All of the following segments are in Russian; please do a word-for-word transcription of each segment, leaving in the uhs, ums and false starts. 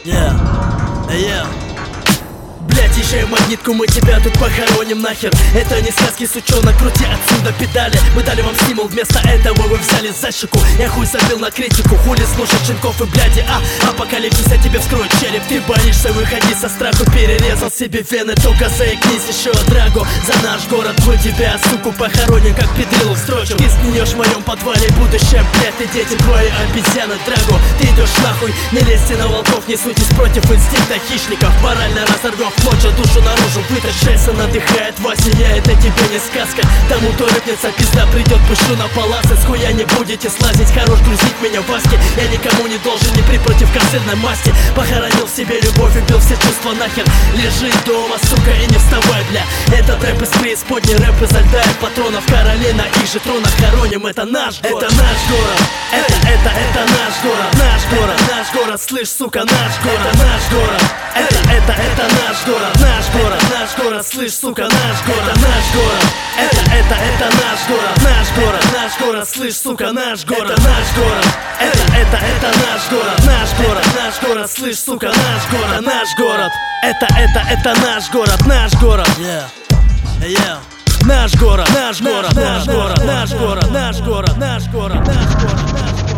Yeah, yeah. Блять, езжай в Магнитку, мы тебя тут похороним нахер. Это не сказки, сучонок, крути отсюда педали. Мы дали вам стимул, вместо этого вы взяли за щеку. Я хуй забил на критику, хули слушать щенков и бляди. А, апокалипсис, я тебе вскрою череп. Ты боишься, выходи со страху, перерезал себе вены. Только заикнись еще драгу за наш город. Мы тебя, суку, похороним, как педрилу в строчку. Ты сгниешь в моем подвале, будущее, блять, ты дети твои обезьяны, драгу. Ты идешь нахуй, не лезьте на волков, не суйтесь против инстинкта хищников. Морально разорвем ночью душу наружу вытащи. Сон отдыхает во сне, это тебе не сказка. Тому, кто рыпнется, пизда придет, пущу на паласы. С хуя не будете слазить, хорош грузить меня в ваське. Я никому не должен, ни при против косырной масти. Похоронил в себе любовь, убил все чувства нахер. Лежи дома, сука, и не вставай, бля. Этот рэп из преисподней, рэп изо льда и патронов. Короли на их же тронах хороним, это наш город. Это наш город, это, это, это наш город. Наш город, наш город, слышь, сука, наш город. Это наш город, это, это, это наш город. Наш город, наш город, слышь, сука, наш город. Это наш город, это, это, это наш город. Наш город, наш город, слышь, сука, наш город. Это наш город, это, это, это наш город. Наш город, наш город, слышь, сука, наш город. Наш город, это, это, это наш город. Наш город, yeah, yeah. Наш город, наш город, наш город, наш город, наш город, наш город, наш город, наш город.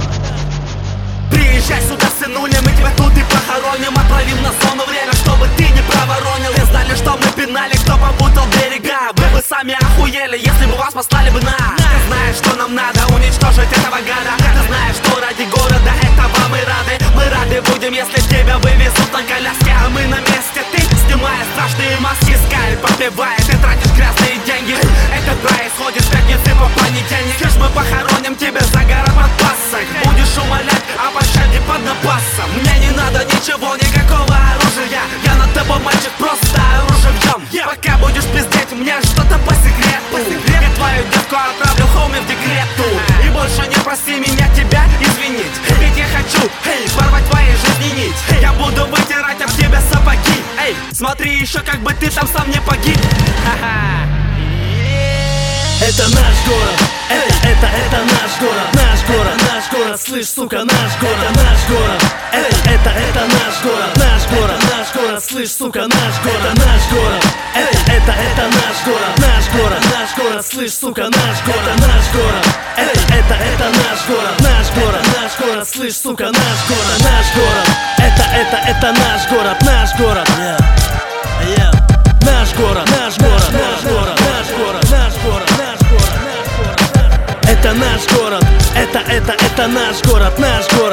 Приезжай сюда, сынуля, мы тебя тут и похороним. Отправим на зону время, чтобы ты не проворонил. Вы знали, что мы пинали, кто попутал берега. Вы бы сами охуели, если бы вас послали бы на. Ты знаешь, что нам надо, уничтожить этого гада. Ты знаешь, что ради города этого мы рады. Мы рады будем, если тебя вывезут на коляске. А мы на месте, ты снимая страшные маски. Скайп попивает, ты тратишь грязные деньги. Это происходит с пятницы по понедельник. Слышь, мы похороним тебя за город под пассой. Будешь умолять о пощаде под напасом. Мне не надо ничего, никакого оружия. Я над тобой, мальчик, просто оружием. yeah. Пока будешь пиздеть, мне что-то по секрету. Я твою девку отправлю хоуми в декрету. И больше не проси меня тебя извинить. Ведь я хочу, эй, порвать твоей жизни нить. Я буду вытирать об тебя сапоги. Эй, смотри еще, как бы ты там сам не погиб. Ха-ха. Это наш город, это, это, это наш город. Наш город, наш город, слышь, сука, наш город. Наш город, это, это, это наш город. Наш город, наш город, слышь, сука, наш город. Наш город, это, это, это наш город. Наш город, наш город, слышь, сука, наш город. Наш город, это, это, это наш город. Наш город, наш город, слышь, сука, наш город. Наш город, это, это, это наш город. Наш город, yeah, yeah. Наш город, наш город, наш город, наш город, наш город, наш город, наш город. Это наш город, это, это, это наш город, наш город.